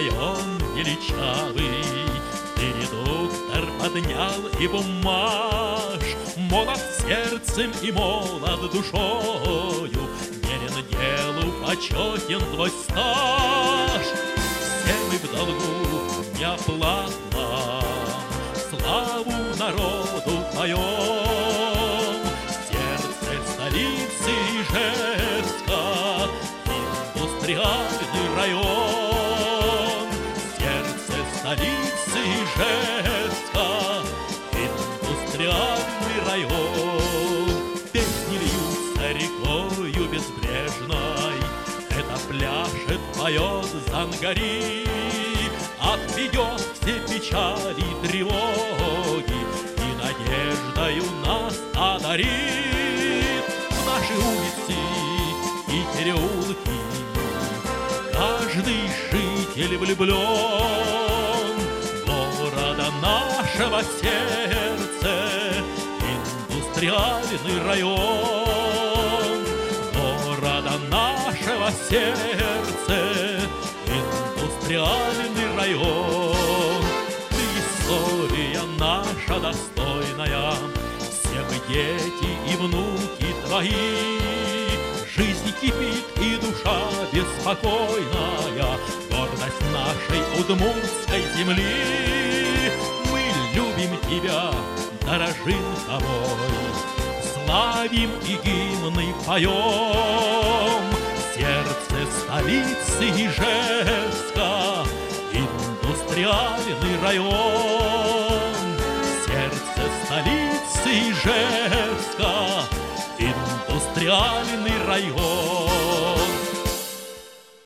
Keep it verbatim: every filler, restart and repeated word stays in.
район величавый. Редуктор поднял и бумаж, молод сердцем и молод душою, верен делу, почетен твой стаж. Все мы в долгу неоплатно славу народу поем. В сердце столицы Ижевска индустриальный район. В сердце столицы Ижевска индустриальный район. Песни льются рекою безбрежной, это пляшет, поет Зангари, отведет все печали, тревоги и надеждою нас одарит. В наши улицы и переулки каждый житель влюблен. Города нашего сердце индустриальный район. Города нашего сердце индустриальный район. История наша достойная, все мы дети и внуки твои. Жизнь кипит и душа беспокойная, гордость нашей удмуртской земли. Мы любим тебя, дорожим тобой, славим и гимны поем. В сердце столицы Ижевска индустриальный район. В сердце столицы Ижевска индустриальный район.